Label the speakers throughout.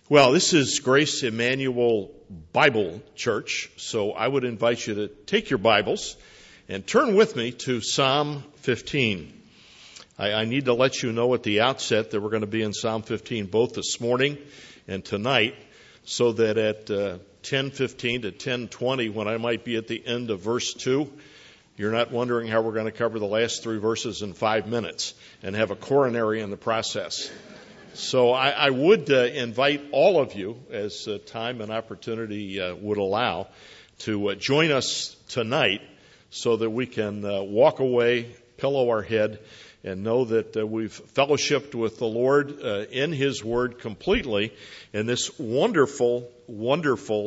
Speaker 1: Well, this is Grace Emmanuel Bible Church, so I would invite you to take your Bibles and turn with me to Psalm 15. I need to let you know at the outset that we're going to be in Psalm 15 both this morning and tonight, so that at 10:15 to 10:20, when I might be at the end of verse 2, you're not wondering how we're going to cover the last three verses in 5 minutes and have a coronary in the process. So I would invite all of you, as time and opportunity would allow, to join us tonight so that we can walk away, pillow our head, and know that we've fellowshiped with the Lord in His Word completely in this wonderful, wonderful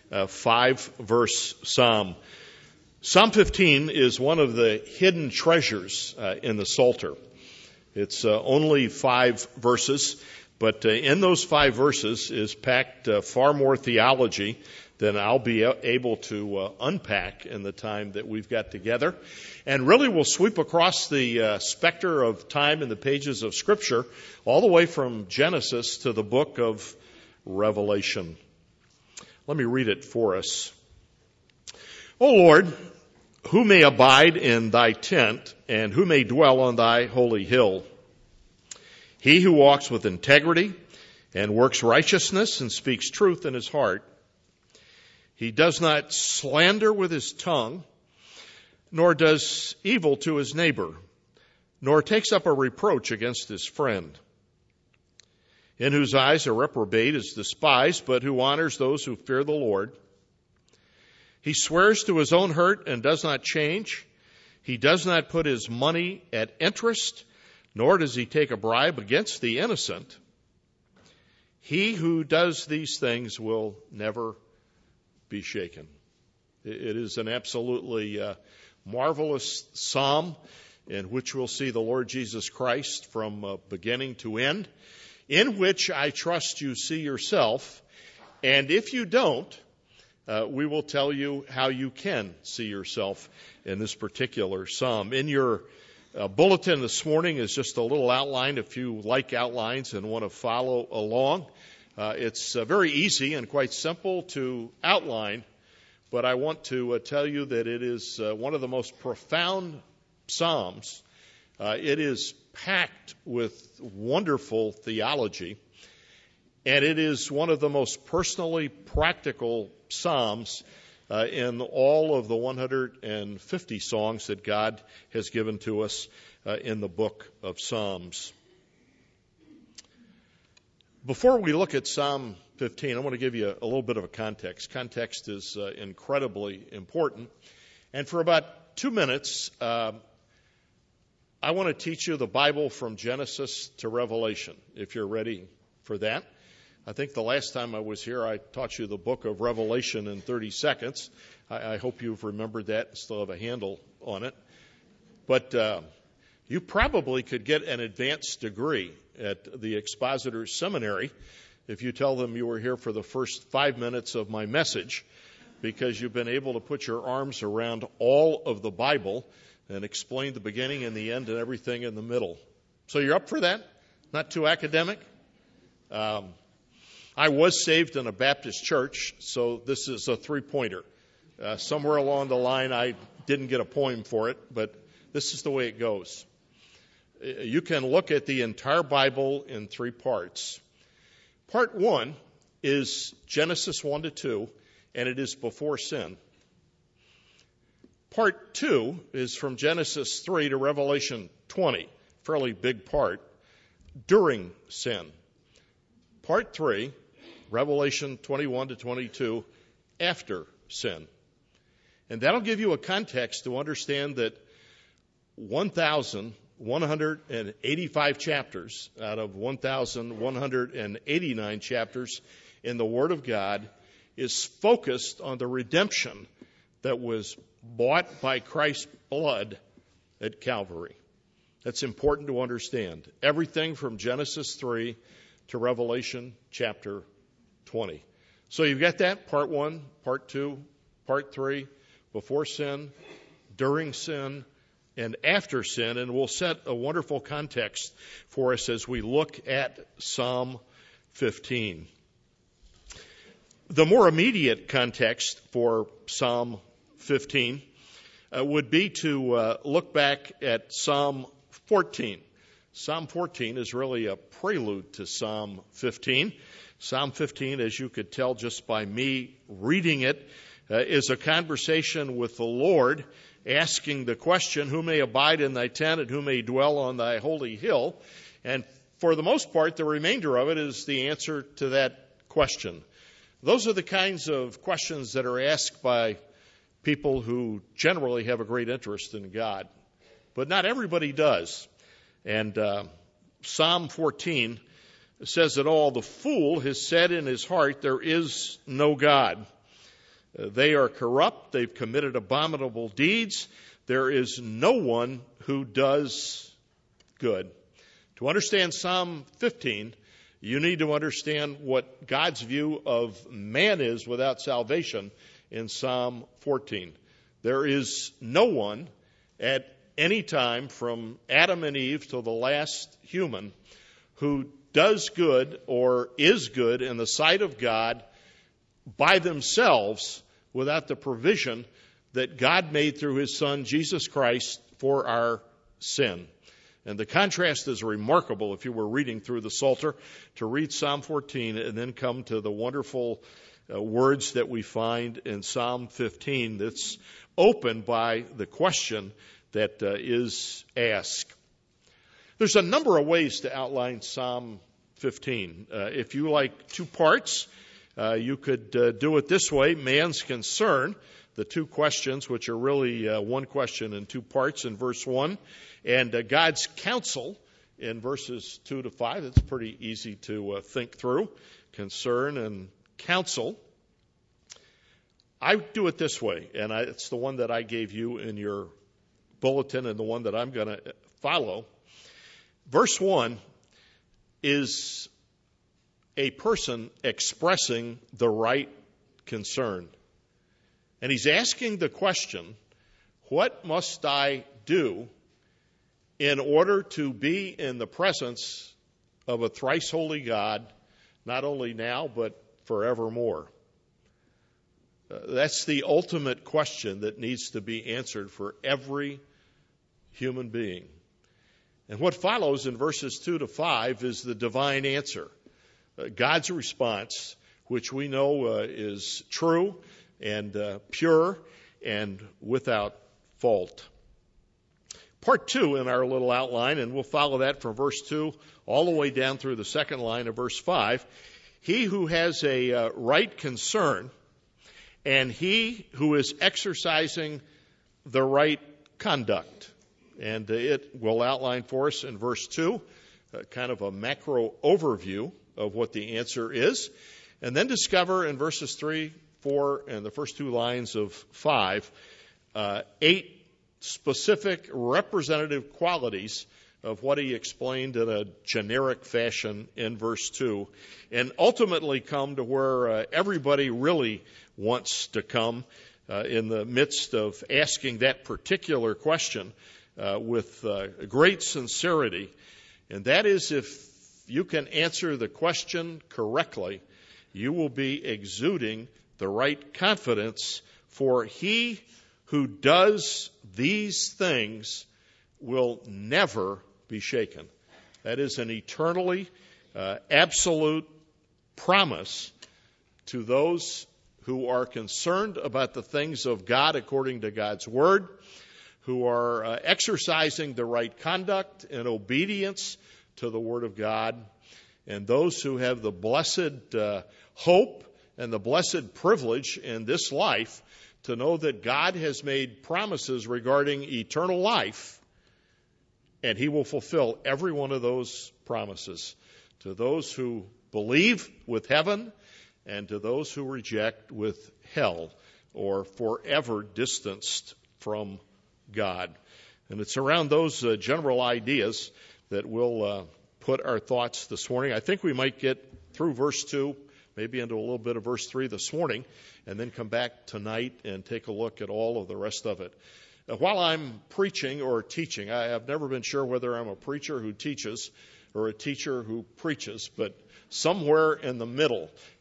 Speaker 1: 5-verse psalm. Psalm 15 is one of the hidden treasures in the Psalter. It's only 5 verses, but in those 5 verses is packed far more theology than I'll be able to unpack in the time that we've got together. And really will sweep across the specter of time in the pages of Scripture, all the way from Genesis to the book of Revelation. Let me read it for us. O Lord, who may abide in thy tent, and who may dwell on thy holy hill? He who walks with integrity and works righteousness and speaks truth in his heart. He does not slander with his tongue, nor does evil to his neighbor, nor takes up a reproach against his friend. In whose eyes a reprobate is despised, but who honors those who fear the Lord. He swears to his own hurt and does not change. He does not put his money at interest, nor does he take a bribe against the innocent. He who does these things will never be shaken. It is an absolutely marvelous psalm in which we'll see the Lord Jesus Christ from beginning to end, in which I trust you see yourself. And if you don't, we will tell you how you can see yourself in this particular psalm. In your bulletin this morning is just a little outline if you like outlines and want to follow along. It's very easy and quite simple to outline, but I want to tell you that it is one of the most profound psalms. It is packed with wonderful theology, and it is one of the most personally practical psalms in all of the 150 songs that God has given to us in the book of Psalms. Before we look at Psalm 15, I want to give you a little bit of a context. Context is incredibly important. And for about 2 minutes, I want to teach you the Bible from Genesis to Revelation, if you're ready for that. I think the last time I was here, I taught you the book of Revelation in 30 seconds. I hope you've remembered that and still have a handle on it. But you probably could get an advanced degree at the Expositors Seminary if you tell them you were here for the first 5 minutes of my message, because you've been able to put your arms around all of the Bible and explain the beginning and the end and everything in the middle. So you're up for that? Not too academic? I was saved in a Baptist church, so this is a 3-pointer. Somewhere along the line, I didn't get a poem for it, but this is the way it goes. You can look at the entire Bible in 3 parts. Part 1 is Genesis 1 to 2, and it is before sin. Part 2 is from Genesis 3 to Revelation 20, fairly big part, during sin. Part 3, Revelation 21 to 22, after sin. And that'll give you a context to understand that 1,185 chapters out of 1,189 chapters in the Word of God is focused on the redemption that was bought by Christ's blood at Calvary. That's important to understand. Everything from Genesis 3 to Revelation chapter 20. So you've got that, part 1, part 2, part 3, before sin, during sin, and after sin, and we'll set a wonderful context for us as we look at Psalm 15. The more immediate context for Psalm 15 would be to look back at Psalm 14. Psalm 14 is really a prelude to Psalm 15. Psalm 15, as you could tell just by me reading it, is a conversation with the Lord, asking the question, who may abide in thy tent and who may dwell on thy holy hill? And for the most part, the remainder of it is the answer to that question. Those are the kinds of questions that are asked by people who generally have a great interest in God. But not everybody does. And Psalm 14 says it all. The fool has said in his heart, there is no God. They are corrupt. They've committed abominable deeds. There is no one who does good. To understand Psalm 15, you need to understand what God's view of man is without salvation in Psalm 14. There is no one at any time from Adam and Eve to the last human who does good or is good in the sight of God by themselves without the provision that God made through his Son, Jesus Christ, for our sin. And the contrast is remarkable if you were reading through the Psalter to read Psalm 14 and then come to the wonderful words that we find in Psalm 15 that's opened by the question that is asked. There's a number of ways to outline Psalm 15. If you like two parts, you could do it this way. Man's concern, the two questions, which are really one question in two parts in verse 1, and God's counsel in verses 2 to 5. It's pretty easy to think through, concern and counsel. I do it this way, and it's the one that I gave you in your bulletin and the one that I'm going to follow. Verse 1 is a person expressing the right concern. And he's asking the question, what must I do in order to be in the presence of a thrice holy God, not only now, but forevermore? That's the ultimate question that needs to be answered for every human being. And what follows in verses 2 to 5 is the divine answer. God's response, which we know is true and pure and without fault. Part 2 in our little outline, and we'll follow that from verse 2 all the way down through the second line of verse 5. He who has a right concern and he who is exercising the right conduct. And it will outline for us in verse 2 kind of a macro overview of what the answer is. And then discover in verses 3, 4, and the first two lines of 5, 8 specific representative qualities of what he explained in a generic fashion in verse 2, and ultimately come to where everybody really wants to come in the midst of asking that particular question with great sincerity. And that is, if you can answer the question correctly, you will be exuding the right confidence, for he who does these things will never be shaken. That is an eternally absolute promise to those who are concerned about the things of God according to God's Word, who are exercising the right conduct and obedience to the Word of God, and those who have the blessed hope and the blessed privilege in this life to know that God has made promises regarding eternal life, and He will fulfill every one of those promises to those who believe with heaven and to those who reject with hell, or forever distanced from God. And it's around those general ideas that we'll put our thoughts this morning. I think we might get through verse 2, maybe into a little bit of verse 3 this morning, and then come back tonight and take a look at all of the rest of it. While I'm preaching or teaching, I have never been sure whether I'm a preacher who teaches or a teacher who preaches, but somewhere in the middle,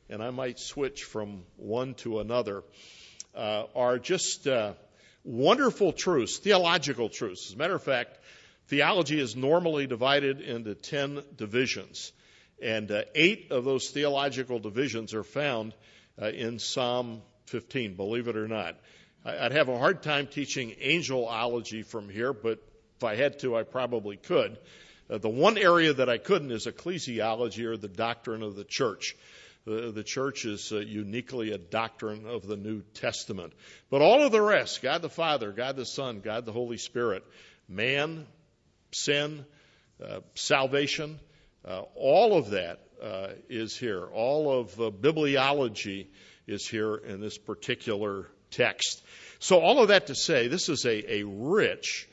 Speaker 1: and I might switch from one to another, are just wonderful truths, theological truths. As a matter of fact, theology is normally divided into 10 divisions, and 8 of those theological divisions are found in Psalm 15, believe it or not. I'd have a hard time teaching angelology from here, but if I had to, I probably could. The one area that I couldn't is ecclesiology, or the doctrine of the church. The church is uniquely a doctrine of the New Testament. But all of the rest, God the Father, God the Son, God the Holy Spirit, man, sin, salvation, all of that is here. All of bibliology is here in this particular text. So all of that to say, this is a rich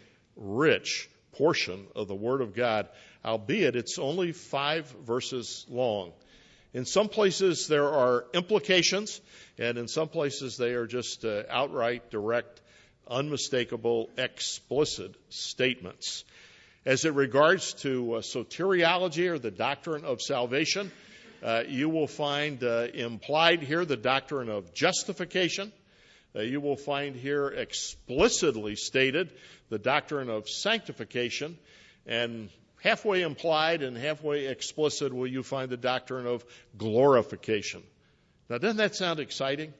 Speaker 1: portion of the Word of God, albeit it's only 5 verses long. In some places there are implications, and in some places they are just outright, direct, unmistakable, explicit statements. As it regards to soteriology, or the doctrine of salvation, you will find implied here the doctrine of justification. You will find here explicitly stated the doctrine of sanctification, and halfway implied and halfway explicit will you find the doctrine of glorification. Now, doesn't that sound exciting?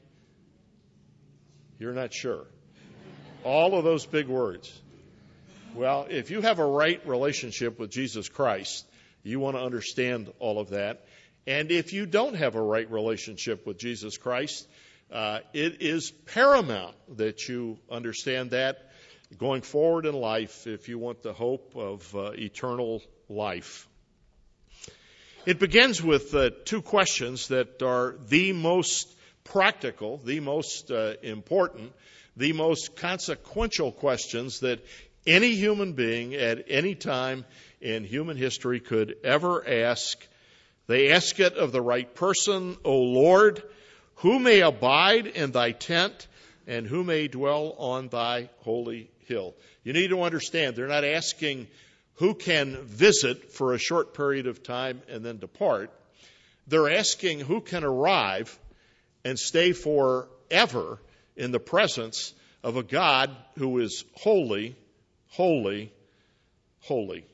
Speaker 1: You're not sure. All of those big words. Well, if you have a right relationship with Jesus Christ, you want to understand all of that. And if you don't have a right relationship with Jesus Christ, it is paramount that you understand that going forward in life if you want the hope of eternal life. It begins with 2 questions that are the most practical, the most important, the most consequential questions that any human being at any time in human history could ever ask. They ask it of the right person. O Lord, who may abide in thy tent, and who may dwell on thy holy hill? You need to understand, they're not asking who can visit for a short period of time and then depart. They're asking who can arrive and stay forever in the presence of a God who is holy, holy, holy.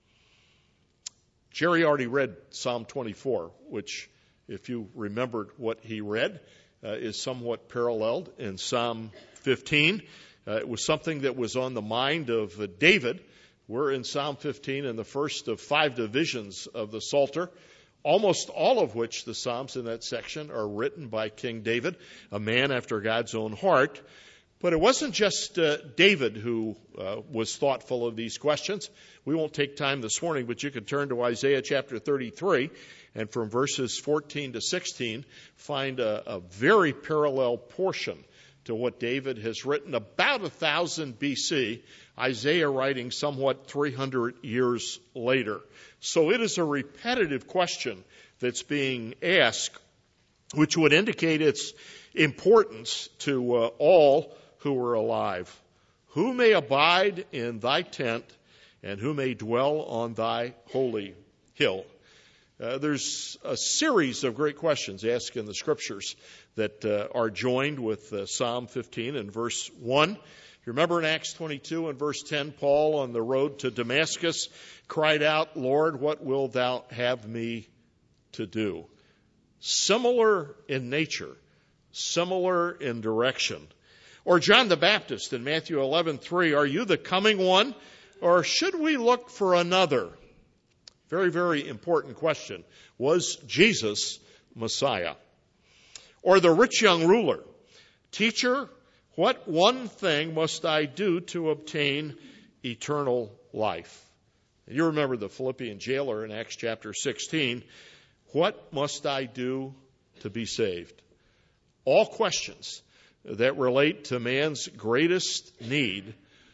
Speaker 1: Jerry already read Psalm 24, which, if you remembered what he read, is somewhat paralleled in Psalm 15. It was something that was on the mind of David. We're in Psalm 15 in the first of 5 divisions of the Psalter, almost all of which the Psalms in that section are written by King David, a man after God's own heart. But it wasn't just David who was thoughtful of these questions. We won't take time this morning, but you can turn to Isaiah chapter 33, and from verses 14 to 16, find a very parallel portion to what David has written about 1000 BC, Isaiah writing somewhat 300 years later. So it is a repetitive question that's being asked, which would indicate its importance to all who are alive. Who may abide in thy tent, and who may dwell on thy holy hill? There's a series of great questions asked in the Scriptures that are joined with Psalm 15 and verse 1. You remember in Acts 22 and verse 10, Paul on the road to Damascus cried out, Lord, what wilt thou have me to do? Similar in nature, similar in direction. Or John the Baptist in Matthew 11:3, are you the coming one, or should we look for another? Very, very important question. Was Jesus Messiah? Or the rich young ruler, teacher, what one thing must I do to obtain eternal life? And you remember the Philippian jailer in Acts chapter 16. What must I do to be saved? All questions that relate to man's greatest need,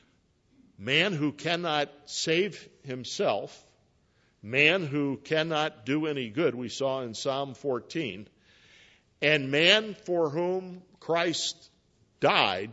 Speaker 1: man who cannot save himself, man who cannot do any good, we saw in Psalm 14, and man for whom Christ died.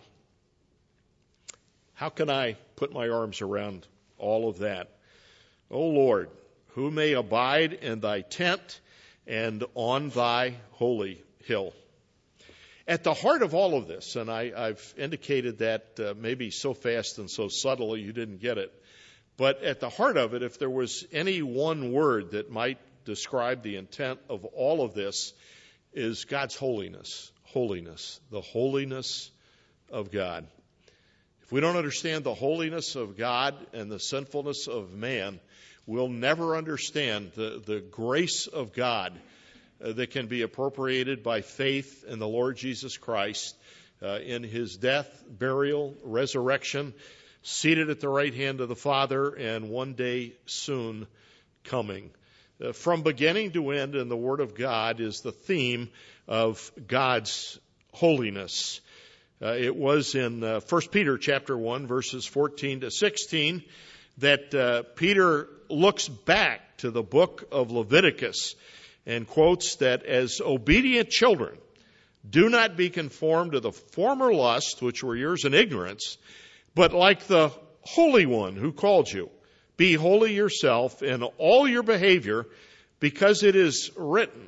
Speaker 1: How can I put my arms around all of that? O Lord, who may abide in thy tent, and on thy holy hill. At the heart of all of this, and I've indicated that maybe so fast and so subtly you didn't get it, but at the heart of it, if there was any one word that might describe the intent of all of this, is God's holiness. Holiness. The holiness of God. If we don't understand the holiness of God and the sinfulness of man, we'll never understand the grace of God that can be appropriated by faith in the Lord Jesus Christ, in his death, burial, resurrection, seated at the right hand of the Father, and one day soon coming. From beginning to end in the Word of God is the theme of God's holiness. It was in 1 Peter chapter 1, verses 14 to 16, that Peter looks back to the book of Leviticus and quotes that as obedient children, do not be conformed to the former lusts which were yours in ignorance, but like the Holy One who called you, be holy yourself in all your behavior, because it is written.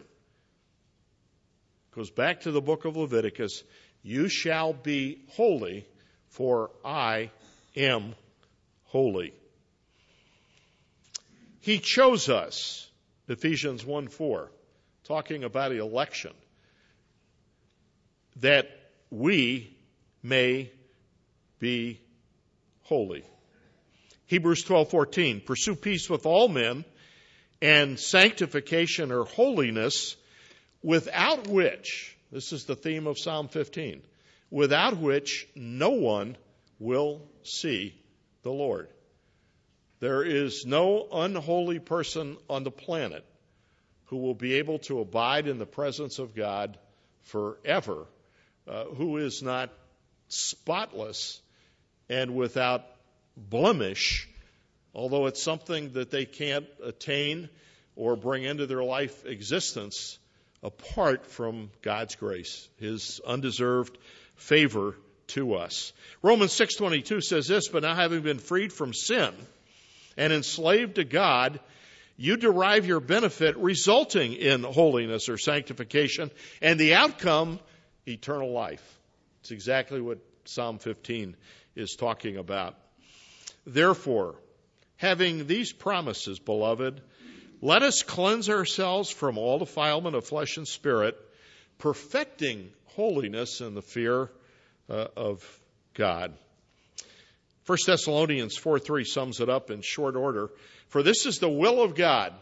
Speaker 1: Goes back to the book of Leviticus, you shall be holy, for I am holy. He chose us, Ephesians 1:4, talking about election, that we may be holy. Hebrews 12:14, pursue peace with all men and sanctification or holiness, without which, this is the theme of Psalm 15, without which no one will see the Lord. There is no unholy person on the planet who will be able to abide in the presence of God forever, who is not spotless and without blemish, although it's something that they can't attain or bring into their life existence apart from God's grace, his undeserved favor to us. Romans 6:22 says this, but now having been freed from sin and enslaved to God, you derive your benefit resulting in holiness or sanctification, and the outcome, eternal life. It's exactly what Psalm 15 is talking about. Therefore, having these promises, beloved, let us cleanse ourselves from all defilement of flesh and spirit, perfecting holiness in the fear of God. 1 Thessalonians 4:3 sums it up in short order. For this is the will of God,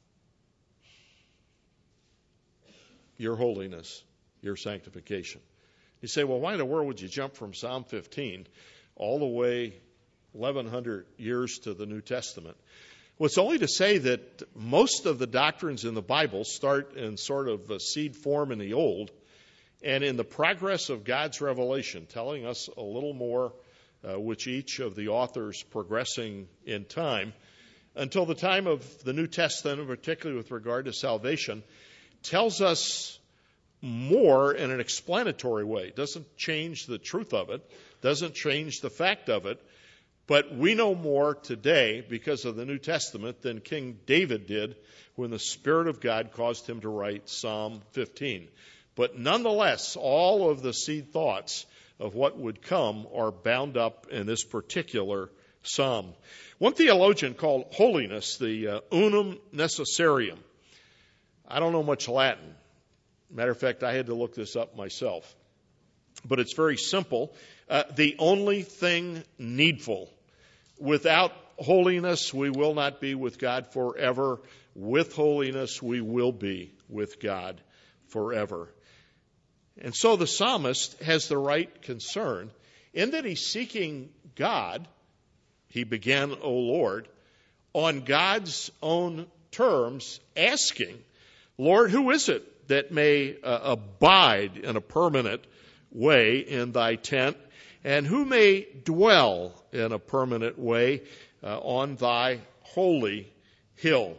Speaker 1: your holiness, your sanctification. You say, well, why in the world would you jump from Psalm 15 all the way 1,100 years to the New Testament? Well, it's only to say that most of the doctrines in the Bible start in sort of a seed form in the Old, and in the progress of God's revelation, telling us a little more, which each of the authors progressing in time, until the time of the New Testament, particularly with regard to salvation, tells us more in an explanatory way. It doesn't change the truth of it, doesn't change the fact of it, but we know more today because of the New Testament than King David did when the Spirit of God caused him to write Psalm 15. But nonetheless, all of the seed thoughts of what would come are bound up in this particular psalm. One theologian called holiness the unum necessarium. I don't know much Latin. Matter of fact, I had to look this up myself. But it's very simple. The only thing needful. Without holiness, we will not be with God forever. With holiness, we will be with God forever. And so the psalmist has the right concern in that he's seeking God. He began, O Lord, on God's own terms, asking, Lord, who is it that may abide in a permanent way in thy tent, and who may dwell in a permanent way on thy holy hill?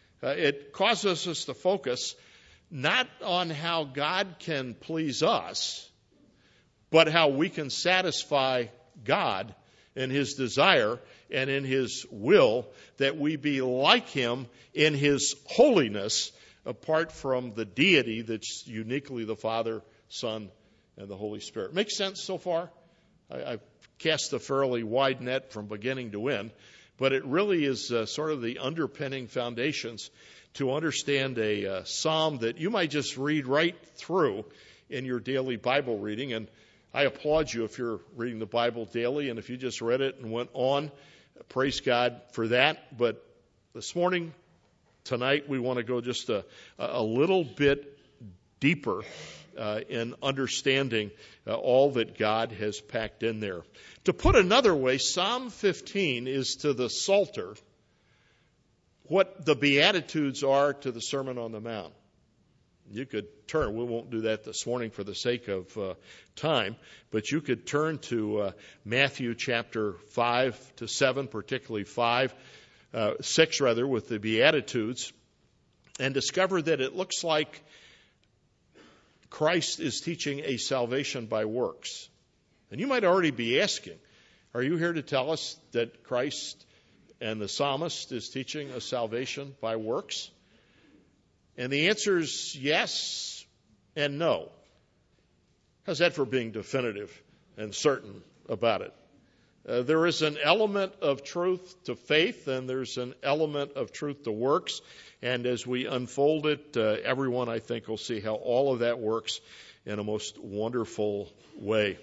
Speaker 1: It causes us to focus not on how God can please us, but how we can satisfy God in his desire and in his will that we be like him in his holiness apart from the deity that's uniquely the Father, Son, and the Holy Spirit. Make sense so far? I've cast a fairly wide net from beginning to end, but it really is sort of the underpinning foundations to understand a psalm that you might just read right through in your daily Bible reading. And I applaud you if you're reading the Bible daily, and if you just read it and went on, praise God for that. But this morning, tonight, we want to go just a little bit deeper in understanding all that God has packed in there. To put another way, Psalm 15 is to the Psalter what the Beatitudes are to the Sermon on the Mount. You could turn, we won't do that this morning for the sake of time, but you could turn to Matthew chapter 5 to 7, particularly 6 with the Beatitudes, and discover that it looks like Christ is teaching a salvation by works. And you might already be asking, are you here to tell us that Christ and the psalmist is teaching a salvation by works? And the answer is yes and no. How's that for being definitive and certain about it? There is an element of truth to faith, and there's an element of truth to works. And as we unfold it, everyone, I think, will see how all of that works in a most wonderful way.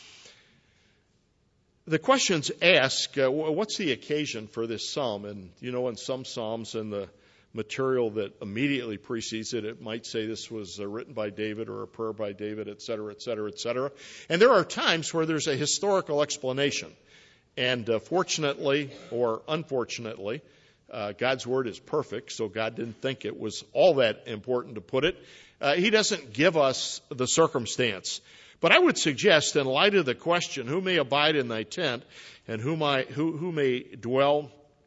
Speaker 1: The questions ask, what's the occasion for this psalm? And, in some psalms in the material that immediately precedes it, it might say this was written by David or a prayer by David, et cetera, et cetera, et cetera. And there are times where there's a historical explanation. And fortunately or unfortunately, God's Word is perfect, so God didn't think it was all that important to put it. He doesn't give us the circumstance. But I would suggest, in light of the question, who may abide in thy tent, and who may dwell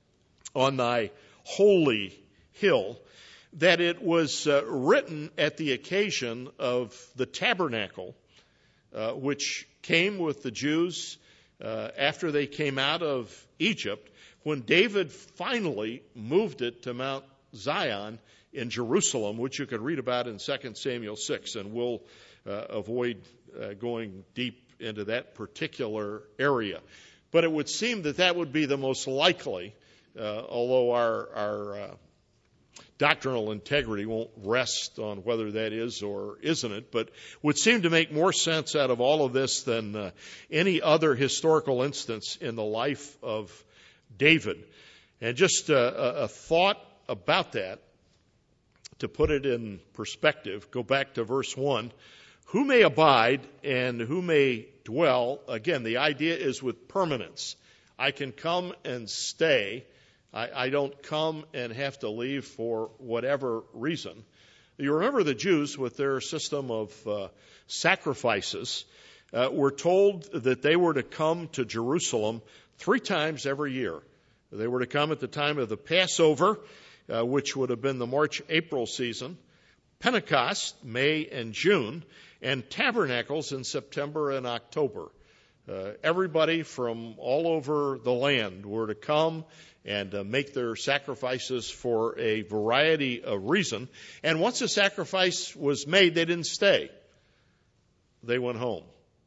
Speaker 1: on thy holy hill, that it was written at the occasion of the tabernacle, which came with the Jews after they came out of Egypt, when David finally moved it to Mount Zion in Jerusalem, which you could read about in 2 Samuel 6, and we'll avoid going deep into that particular area. But it would seem that would be the most likely, although our doctrinal integrity won't rest on whether that is or isn't it, but would seem to make more sense out of all of this than any other historical instance in the life of David. And just a thought about that, to put it in perspective, go back to verse 1. Who may abide and who may dwell? Again, the idea is with permanence. I can come and stay. I don't come and have to leave for whatever reason. You remember the Jews with their system of sacrifices were told that they were to come to Jerusalem 3 times every year. They were to come at the time of the Passover, which would have been the March-April season, Pentecost, May and June, and Tabernacles in September and October. Everybody from all over the land were to come and make their sacrifices for a variety of reasons. And once a sacrifice was made, they didn't stay. They went home.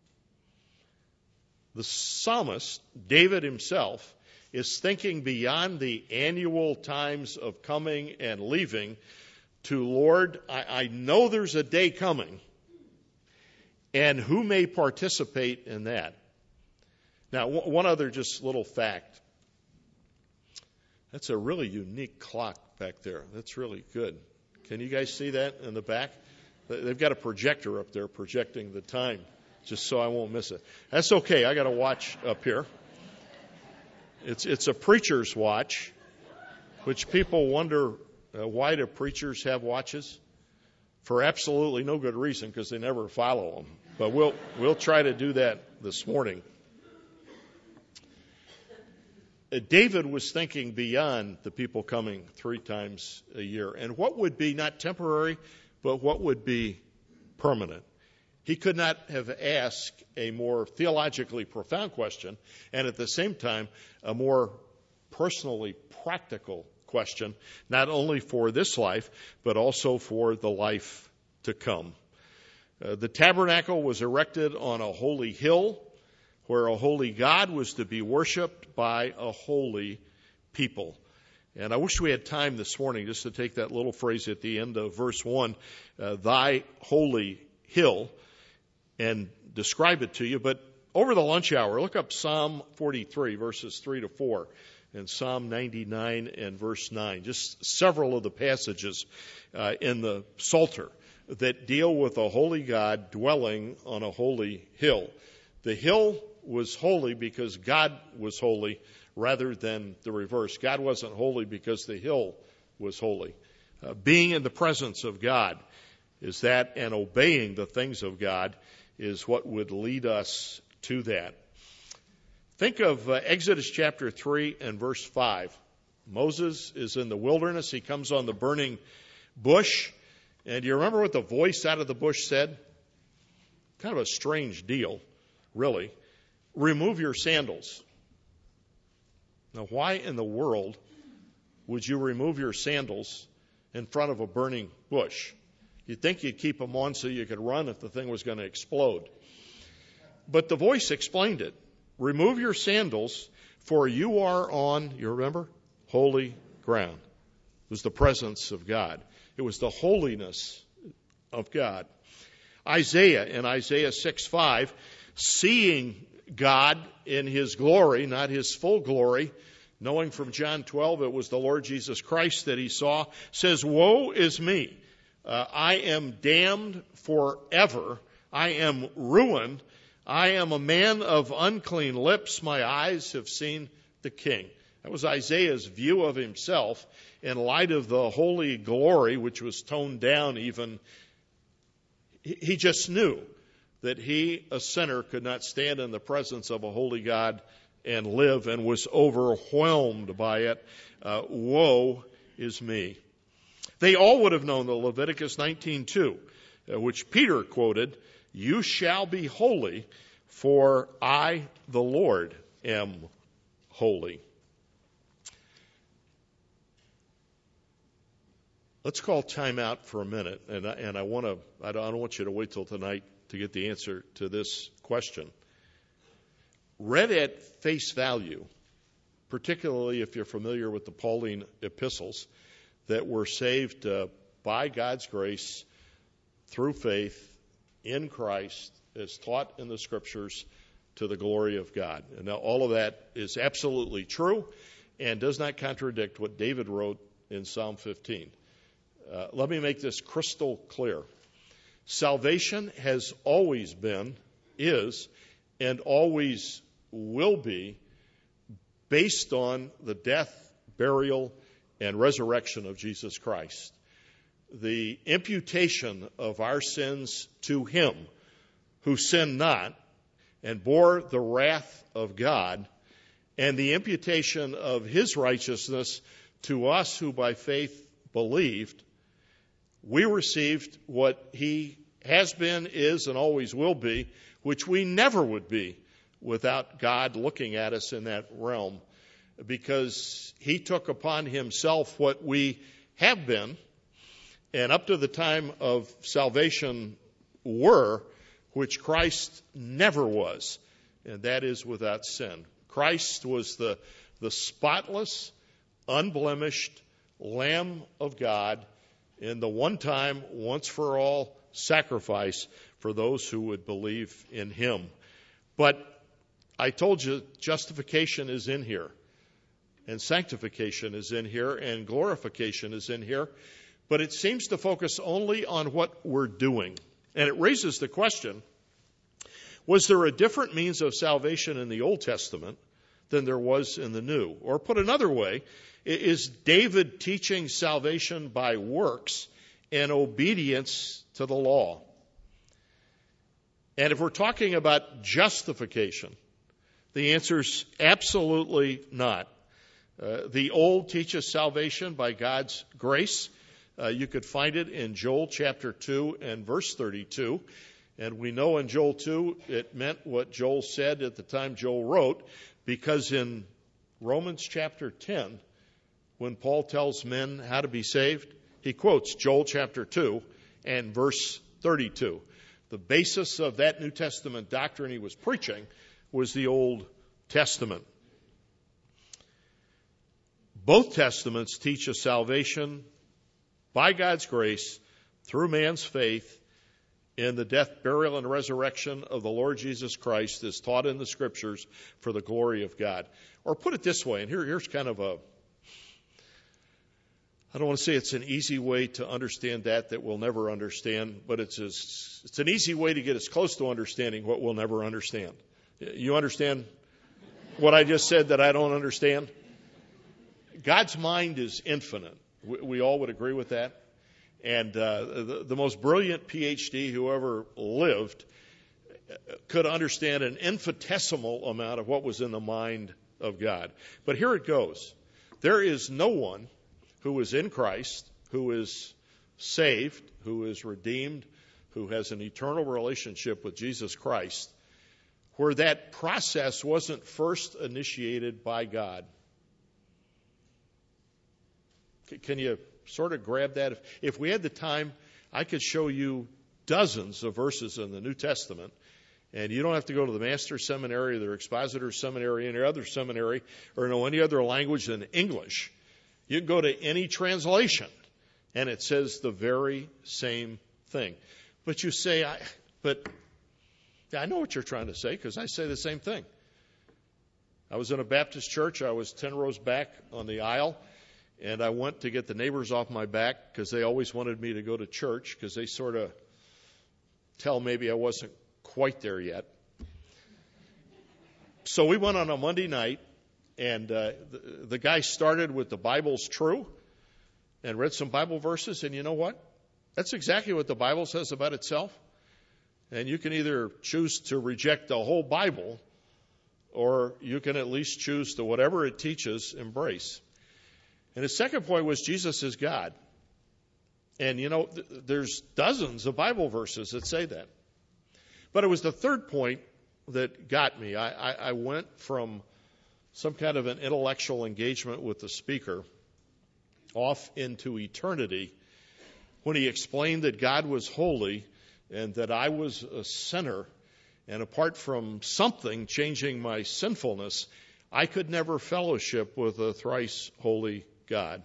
Speaker 1: The psalmist, David himself, is thinking beyond the annual times of coming and leaving to, Lord, I know there's a day coming, and who may participate in that? Now, one other just little fact. That's a really unique clock back there. That's really good. Can you guys see that in the back? They've got a projector up there projecting the time, just so I won't miss it. That's okay. I got a watch up here. It's a preacher's watch, which people wonder, why do preachers have watches? For absolutely no good reason, because they never follow them. But we'll try to do that this morning. David was thinking beyond the people coming 3 times a year, and what would be not temporary, but what would be permanent. He could not have asked a more theologically profound question, and at the same time, a more personally practical question, not only for this life, but also for the life to come. The tabernacle was erected on a holy hill where a holy God was to be worshiped by a holy people. And I wish we had time this morning just to take that little phrase at the end of verse 1, thy holy hill, and describe it to you. But over the lunch hour, look up Psalm 43, verses 3 to 4, and Psalm 99 and verse 9, just several of the passages in the Psalter that deal with a holy God dwelling on a holy hill. The hill was holy because God was holy rather than the reverse. God wasn't holy because the hill was holy. Being in the presence of God is that, and obeying the things of God is what would lead us to that. Think of Exodus chapter 3 and verse 5. Moses is in the wilderness. He comes on the burning bush. And do you remember what the voice out of the bush said? Kind of a strange deal, really. Remove your sandals. Now, why in the world would you remove your sandals in front of a burning bush? You'd think you'd keep them on so you could run if the thing was going to explode. But the voice explained it. Remove your sandals, for you are on, you remember, holy ground. It was the presence of God. It was the holiness of God. Isaiah, in Isaiah 6:5, seeing God in his glory, not his full glory, knowing from John 12 it was the Lord Jesus Christ that he saw, says, woe is me. I am damned forever. I am ruined. I am a man of unclean lips. My eyes have seen the King. That was Isaiah's view of himself in light of the holy glory, which was toned down even. He just knew that he, a sinner, could not stand in the presence of a holy God and live, and was overwhelmed by it. Woe is me. They all would have known the Leviticus 19:2, which Peter quoted, you shall be holy, for I, the Lord, am holy. Let's call time out for a minute, and I don't want you to wait till tonight to get the answer to this question. Read at face value, particularly if you're familiar with the Pauline epistles, that we're saved by God's grace through faith in Christ, as taught in the Scriptures, to the glory of God. And now all of that is absolutely true and does not contradict what David wrote in Psalm 15. Let me make this crystal clear. Salvation has always been, is, and always will be based on the death, burial, and resurrection of Jesus Christ. The imputation of our sins to him who sinned not and bore the wrath of God, and the imputation of his righteousness to us who by faith believed, we received what he has been, is, and always will be, which we never would be without God looking at us in that realm, because he took upon himself what we have been, and up to the time of salvation were, which Christ never was, and that is without sin. Christ was the spotless, unblemished Lamb of God in the one-time, once-for-all sacrifice for those who would believe in him. But I told you justification is in here, and sanctification is in here, and glorification is in here, but it seems to focus only on what we're doing. And it raises the question, was there a different means of salvation in the Old Testament than there was in the New? Or put another way, is David teaching salvation by works and obedience to the law? And if we're talking about justification, the answer is absolutely not. The Old teaches salvation by God's grace. You could find it in Joel chapter 2 and verse 32. And we know in Joel 2 it meant what Joel said at the time Joel wrote, because in Romans chapter 10, when Paul tells men how to be saved? He quotes Joel chapter 2 and verse 32. The basis of that New Testament doctrine he was preaching was the Old Testament. Both Testaments teach us salvation by God's grace through man's faith in the death, burial, and resurrection of the Lord Jesus Christ as taught in the Scriptures for the glory of God. Or put it this way, and here's kind of I don't want to say it's an easy way to understand that we'll never understand, but it's an easy way to get as close to understanding what we'll never understand. You understand what I just said that I don't understand? God's mind is infinite. We all would agree with that. And the most brilliant PhD who ever lived could understand an infinitesimal amount of what was in the mind of God. But here it goes. There is no one who is in Christ, who is saved, who is redeemed, who has an eternal relationship with Jesus Christ, where that process wasn't first initiated by God. Can you sort of grab that? If we had the time, I could show you dozens of verses in the New Testament, and you don't have to go to the Master's Seminary, or the Expositor's Seminary, any other seminary, or know any other language than English. You can go to any translation, and it says the very same thing. But you say, I know what you're trying to say, because I say the same thing. I was in a Baptist church. I was 10 rows back on the aisle, and I went to get the neighbors off my back because they always wanted me to go to church because they sort of tell maybe I wasn't quite there yet. So we went on a Monday night, and the guy started with the Bible's true and read some Bible verses, and you know what? That's exactly what the Bible says about itself. And you can either choose to reject the whole Bible, or you can at least choose to, whatever it teaches, embrace. And his second point was Jesus is God. And, you know, there's dozens of Bible verses that say that. But it was the third point that got me. I went from some kind of an intellectual engagement with the speaker off into eternity when he explained that God was holy and that I was a sinner, and apart from something changing my sinfulness, I could never fellowship with a thrice holy God.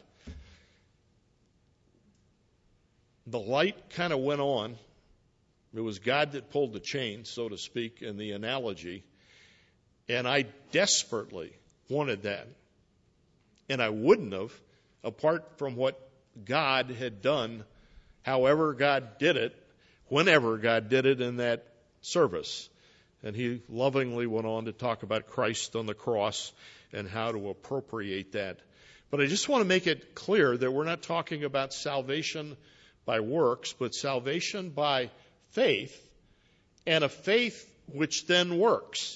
Speaker 1: The light kind of went on. It was God that pulled the chain, so to speak, in the analogy. And I desperately wanted that. And I wouldn't have, apart from what God had done, however God did it, whenever God did it in that service. And he lovingly went on to talk about Christ on the cross and how to appropriate that. But I just want to make it clear that we're not talking about salvation by works, but salvation by faith, and a faith which then works.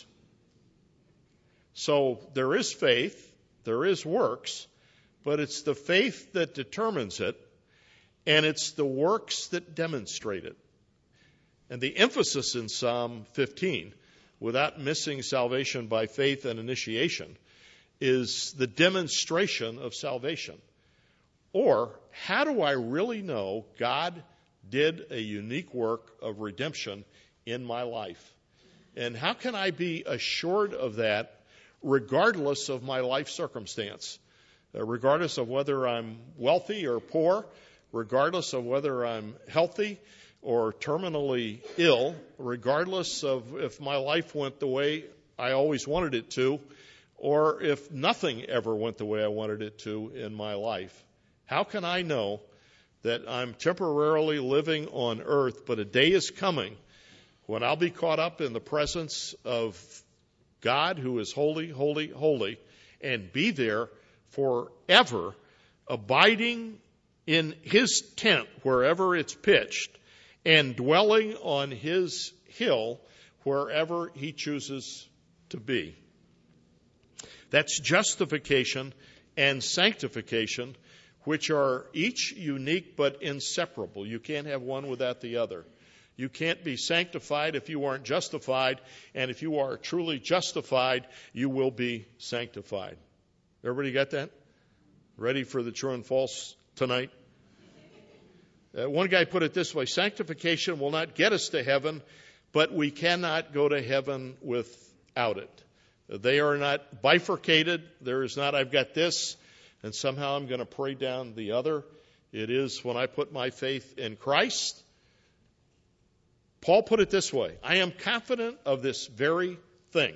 Speaker 1: So there is faith, there is works, but it's the faith that determines it, and it's the works that demonstrate it. And the emphasis in Psalm 15, without missing salvation by faith and initiation, is the demonstration of salvation. Or, how do I really know God did a unique work of redemption in my life? And how can I be assured of that regardless of my life circumstance? Regardless of whether I'm wealthy or poor, regardless of whether I'm healthy or terminally ill, regardless of if my life went the way I always wanted it to, or if nothing ever went the way I wanted it to in my life. How can I know that I'm temporarily living on earth, but a day is coming when I'll be caught up in the presence of God, who is holy, holy, holy, and be there forever, abiding in his tent wherever it's pitched, and dwelling on his hill wherever he chooses to be. That's justification and sanctification, which are each unique but inseparable. You can't have one without the other. You can't be sanctified if you aren't justified, and if you are truly justified, you will be sanctified. Everybody got that? Ready for the true and false tonight? One guy put it this way: sanctification will not get us to heaven, but we cannot go to heaven without it. They are not bifurcated. There is not, I've got this, and somehow I'm going to pray down the other. It is when I put my faith in Christ. Paul put it this way: I am confident of this very thing.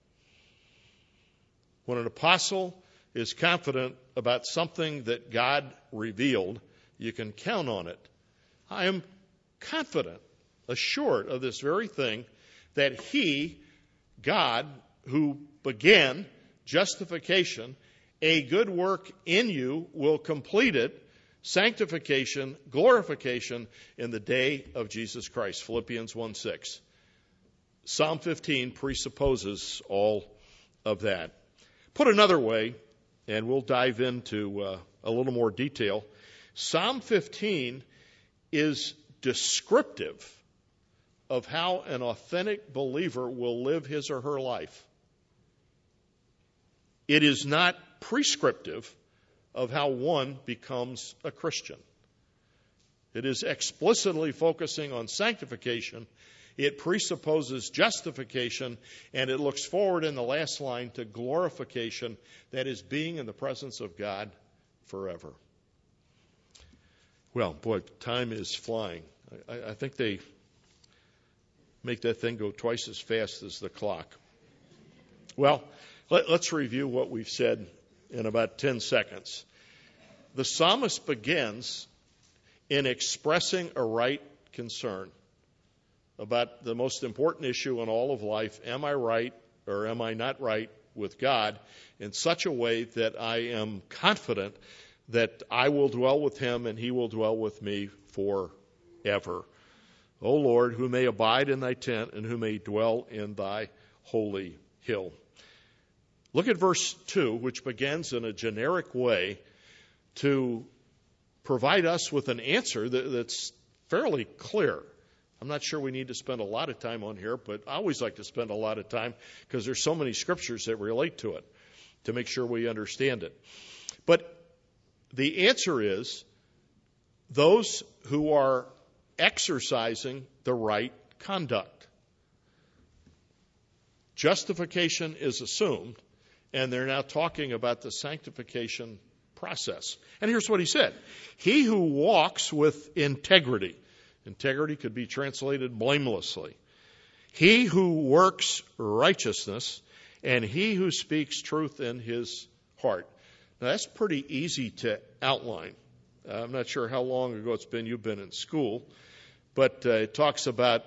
Speaker 1: When an apostle is confident about something that God revealed, you can count on it. I am confident, assured of this very thing, that He, God, who began justification, a good work in you, will complete it, sanctification, glorification, in the day of Jesus Christ. Philippians 1:6. Psalm 15 presupposes all of that. Put another way, and we'll dive into a little more detail. Psalm 15 is descriptive of how an authentic believer will live his or her life. It is not prescriptive of how one becomes a Christian. It is explicitly focusing on sanctification. It presupposes justification, and it looks forward in the last line to glorification, that is, being in the presence of God forever. Well, boy, time is flying. I think they make that thing go twice as fast as the clock. Well, let's review what we've said in about 10 seconds. The psalmist begins in expressing a right concern about the most important issue in all of life: am I right or am I not right with God, in such a way that I am confident that I will dwell with Him and He will dwell with me forever. O Lord, who may abide in thy tent and who may dwell in thy holy hill. Look at verse 2, which begins in a generic way to provide us with an answer that's fairly clear. I'm not sure we need to spend a lot of time on here, but I always like to spend a lot of time because there's so many scriptures that relate to it to make sure we understand it. But the answer is those who are exercising the right conduct. Justification is assumed, and they're now talking about the sanctification process. And here's what he said: he who walks with integrity. Integrity could be translated blamelessly. He who works righteousness, and he who speaks truth in his heart. Now, that's pretty easy to outline. I'm not sure how long ago it's been you've been in school, but it talks about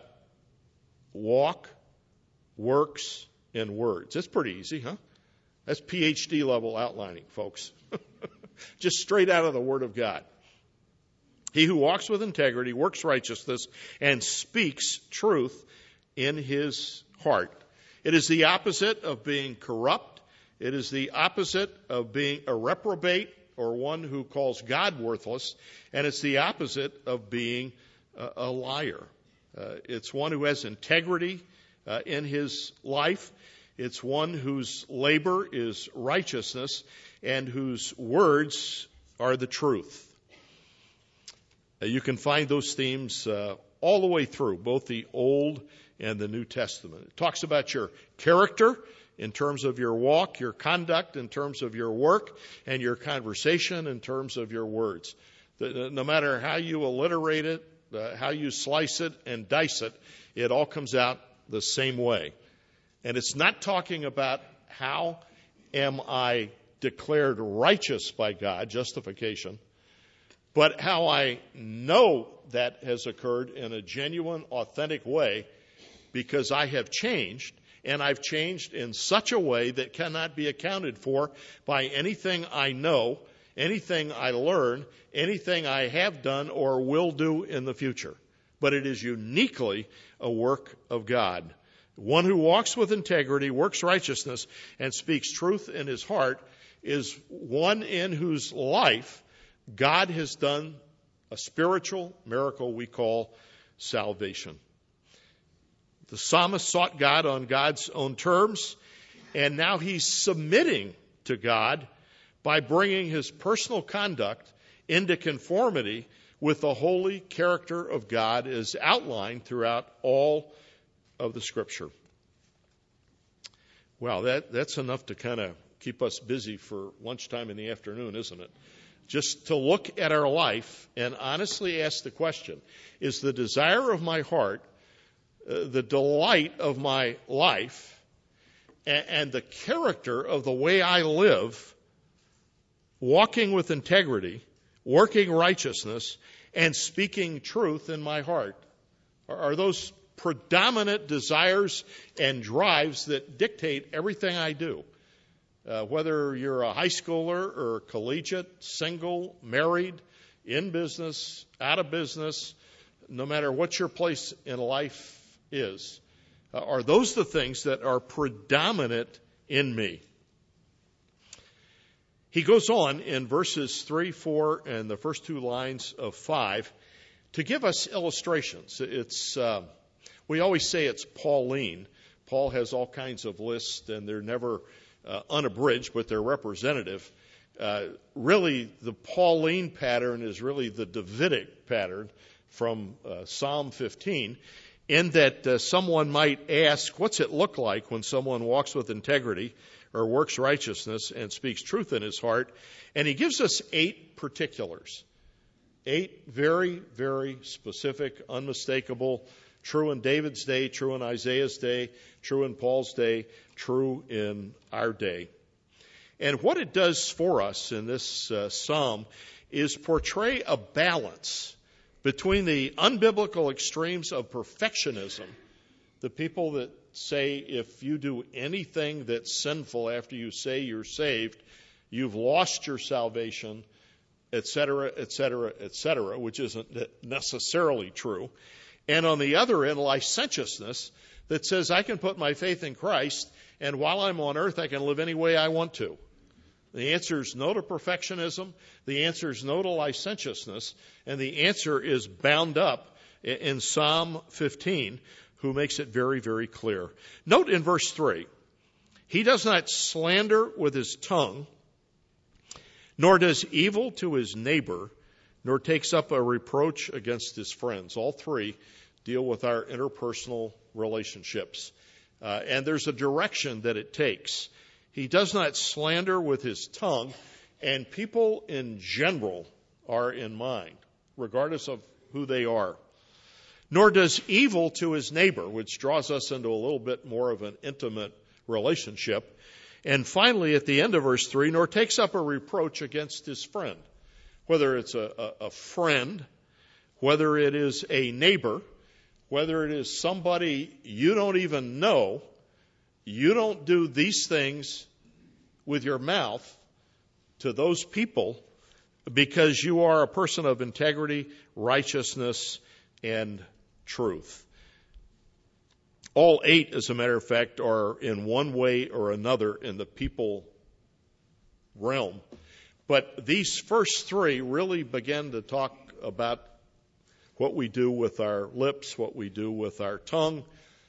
Speaker 1: walk, works, and words. It's pretty easy, huh? That's PhD level outlining, folks. Just straight out of the Word of God. He who walks with integrity, works righteousness, and speaks truth in his heart. It is the opposite of being corrupt. It is the opposite of being a reprobate or one who calls God worthless. And it's the opposite of being a liar. It's one who has integrity in his life. It's one whose labor is righteousness and whose words are the truth. You can find those themes all the way through, both the Old and the New Testament. It talks about your character in terms of your walk, your conduct in terms of your work, and your conversation in terms of your words. No matter how you alliterate it, how you slice it and dice it, it all comes out the same way. And it's not talking about how am I declared righteous by God, justification, but how I know that has occurred in a genuine, authentic way because I have changed, and I've changed in such a way that cannot be accounted for by anything I know, anything I learn, anything I have done or will do in the future. But it is uniquely a work of God. One who walks with integrity, works righteousness, and speaks truth in his heart is one in whose life God has done a spiritual miracle we call salvation. The psalmist sought God on God's own terms, and now he's submitting to God by bringing his personal conduct into conformity with the holy character of God as outlined throughout all of the Scripture. Wow, that's enough to kind of keep us busy for lunchtime in the afternoon, isn't it? Just to look at our life and honestly ask the question, is the desire of my heart, the delight of my life, and the character of the way I live, walking with integrity, working righteousness, and speaking truth in my heart? Are those predominant desires and drives that dictate everything I do? Whether you're a high schooler or collegiate, single, married, in business, out of business, no matter what your place in life is, are those the things that are predominant in me? He goes on in verses 3, 4, and the first two lines of 5 to give us illustrations. We always say it's Pauline. Paul has all kinds of lists, and they're never unabridged, but they're representative. Really, the Pauline pattern is really the Davidic pattern from Psalm 15, in that someone might ask, what's it look like when someone walks with integrity or works righteousness and speaks truth in his heart? And he gives us 8 particulars. 8 very, very specific, unmistakable, true in David's day, true in Isaiah's day, true in Paul's day, true in our day. And what it does for us in this psalm is portray a balance between the unbiblical extremes of perfectionism, the people that say if you do anything that's sinful after you say you're saved, you've lost your salvation, etc., etc., etc., which isn't necessarily true. And on the other end, licentiousness that says I can put my faith in Christ, and while I'm on earth, I can live any way I want to. The answer is no to perfectionism. The answer is no to licentiousness. And the answer is bound up in Psalm 15, who makes it very, very clear. Note in verse 3, he does not slander with his tongue, nor does evil to his neighbor, nor takes up a reproach against his friends. All 3 deal with our interpersonal relationships. And there's a direction that it takes. He does not slander with his tongue, and people in general are in mind, regardless of who they are. Nor does evil to his neighbor, which draws us into a little bit more of an intimate relationship. And finally, at the end of verse 3, nor takes up a reproach against his friend. Whether it's a friend, whether it is a neighbor, whether it is somebody you don't even know, you don't do these things with your mouth to those people because you are a person of integrity, righteousness, and truth. All 8, as a matter of fact, are in one way or another in the people realm. But these first 3 really begin to talk about what we do with our lips, what we do with our tongue.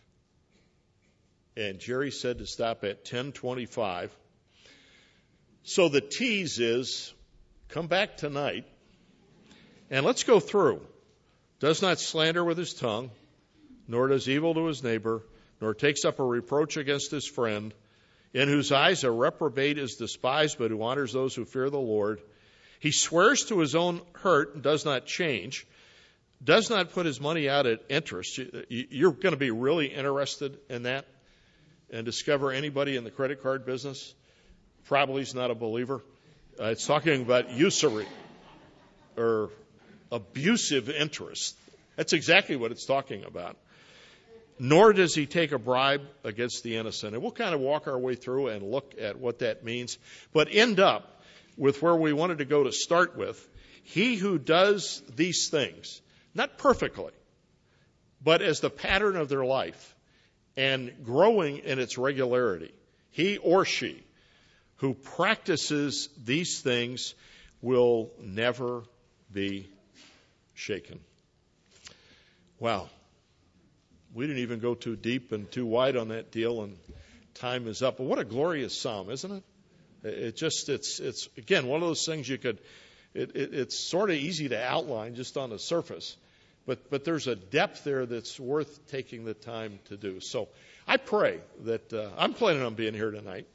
Speaker 1: And Jerry said to stop at 10:25. So the tease is, come back tonight, and let's go through. Does not slander with his tongue, nor does evil to his neighbor, nor takes up a reproach against his friend, in whose eyes a reprobate is despised, but who honors those who fear the Lord. He swears to his own hurt and does not change, does not put his money out at interest. You're going to be really interested in that and discover anybody in the credit card business probably is not a believer. It's talking about usury or abusive interest. That's exactly what it's talking about. Nor does he take a bribe against the innocent. And we'll kind of walk our way through and look at what that means, but end up with where we wanted to go to start with. He who does these things, not perfectly, but as the pattern of their life and growing in its regularity, he or she who practices these things will never be shaken. Wow. We didn't even go too deep and too wide on that deal, and time is up. But what a glorious psalm, isn't it? It's again, one of those things it's sort of easy to outline just on the surface, but there's a depth there that's worth taking the time to do. So I pray that, I'm planning on being here tonight.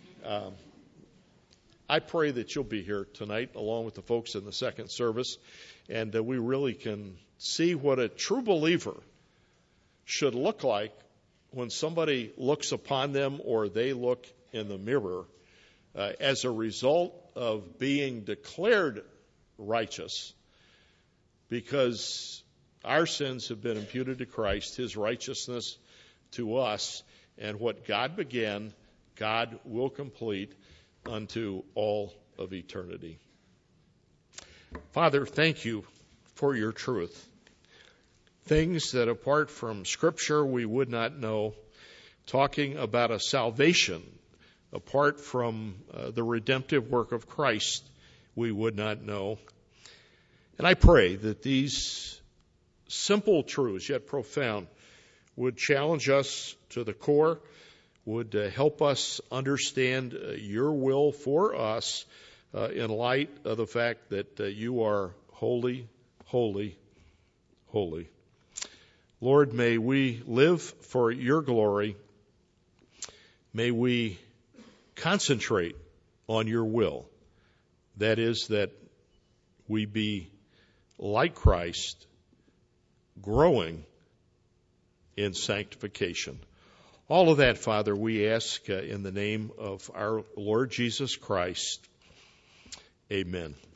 Speaker 1: I pray that you'll be here tonight along with the folks in the second service, and we really can see what a true believer should look like when somebody looks upon them or they look in the mirror as a result of being declared righteous, because our sins have been imputed to Christ, his righteousness to us, and what God began, God will complete unto all of eternity. Father, thank you for your truth. Things that apart from Scripture we would not know, talking about a salvation apart from the redemptive work of Christ we would not know. And I pray that these simple truths, yet profound, would challenge us to the core, would help us understand your will for us in light of the fact that you are holy, holy, holy. Lord, may we live for your glory. May we concentrate on your will. That is, that we be like Christ, growing in sanctification. All of that, Father, we ask in the name of our Lord Jesus Christ. Amen.